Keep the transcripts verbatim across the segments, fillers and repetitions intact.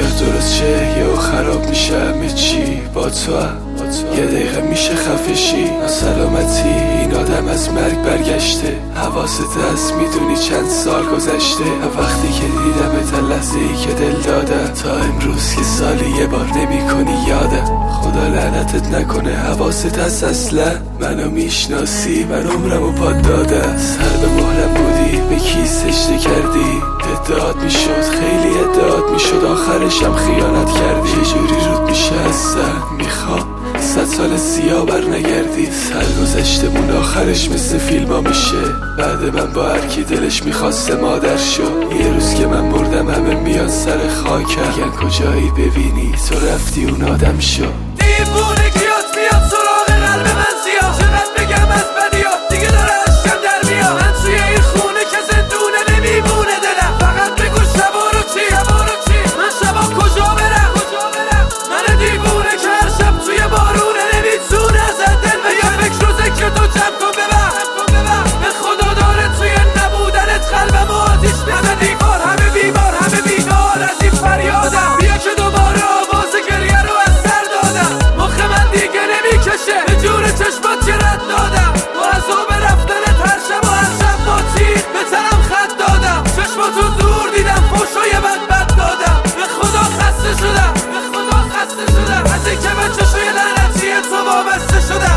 میاد درست چه یهو خراب میشه همه چی با تو یه دقیقه میشه خفشی ناسلامتی این آدم از مرگ برگشته حواست هست میدونی چند سال گذشته وقتی که دیدم تا لحظه ای که دل دادم تا امروز که سالی یه بار نمی کنی یادم خدا لعنتت نکنه حواست هست اصلا منو میشناسی من عمرمو پاد دادم سر به مهرم بودی به کی سجده کردی ادعات میشد خیلی ادعات میشد آخرشم خیانت کردی یه جوری رود میشه اصلا میخوام صد سال سیاه بر نگردی سرگذشتمون آخرش مثل فیلم ها میشه بعد من با هرکی دلش میخواسته مادر شد یه روز که من بردم همه میان سر خاکم میگن کجایی ببینی تو رفتی اون آدم شد دیوونه کیات میاد سراغ قلب من زیاد چقدر بگم از بدیات دیگه داره عشقم در میاد من توی این خونه که زندونه نمیمونه دلم فقط بگو شبا رو چی شبا رو چی من شبا کجا برم کجا برم من دیوونه که هر شب توی بارونه نمیتونه از دل بگم فکر رو ذکر تو جمع کن ببر به خدا داره توی نبودنت قلبم و آتیش همه دیوار همه بیمار همه بیدار از این فریادم بیا که دوباره آواز گریه رو از سر دادم مخ من دیگه نمیکشه به جور چشمات که رد دادم با عذاب رفتنت هر شب و هر شب با تیر به تنم خط دادم چشماتو دور دیدم فوشای من بد دادم به خدا خسته شدم به خدا خسته شدم از این که به چشوی لعنتی تو وابسته شدم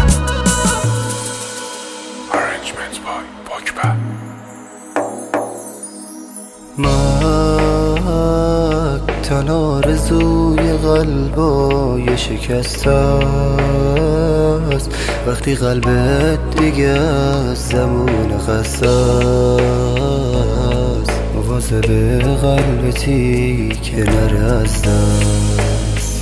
Arrangement by Pogba من تنها آرزوی قلبای شکسته است وقتی قلبت دیگه از زمان خسته است مواظب قلبتی که نره از دست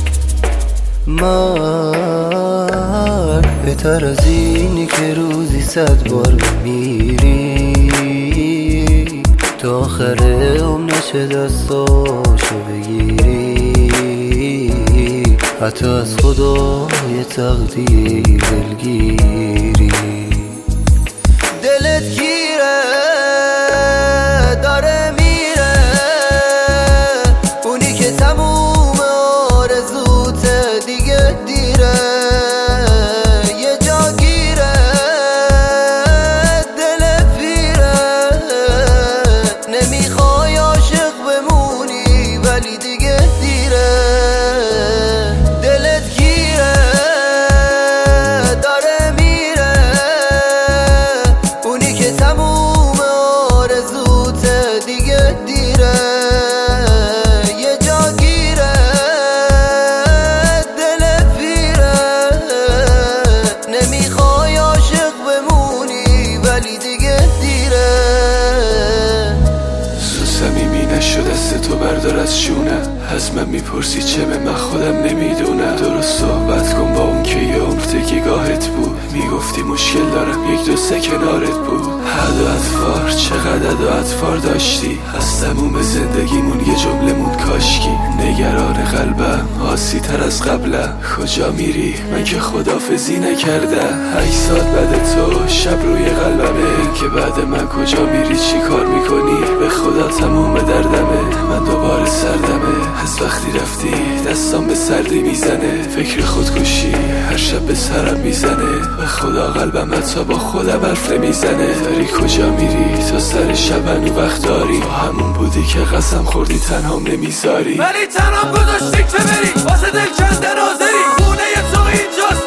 من بهتر از اینی که روزی صد بار میری تا آخر عمر نشه دستاشو بگیری حتی از خدای تقدیر دلگیری دلت گیره داره میره اونی که تموم آرزوت دیگه دیره یه جا گیره دل پیره نمیخوای عاشق بمونی ولی دیگه دیره دلت گیره داره میره اونی که تموم آرزوت دیگه دیره یه جا گیره دل پیره نمیخوای عاشق بمونی ولی دیگه دیره سو صمیمی نشد دست تو بردار از شونه از من میپرسی چه به من خودم نمیدونم درست صحبت کن با اون که یه عمر تکیگاهت بود میگفتی مشکل دارم یک دو سه کنارت بود حد و اطفار چقدر عد و اطفار داشتی از تموم زندگیمون یه جملمون کاشکی نگران قلبم آسی تر از قبلم کجا میری من که خدافزی نکردم هشت ساعت بعد تو شب روی قلبمه که بعد من کجا میری چی کار میکنی به خدا تموم دردمه من دوباره سردمه از وقتی رفتی دستام به سردی میزنه فکر خودکشی هر شب به سرم میزنه به خدا قلبم حتی با خودم حرف نمیزنه داری کجا میری تا سر شب هنو وقت داری تو همون بودی که قسم خوردی تنهام نمیذاری ولی تنهام گذاشتی که بری واسه دل کندن حاضری خونه تو اینجاست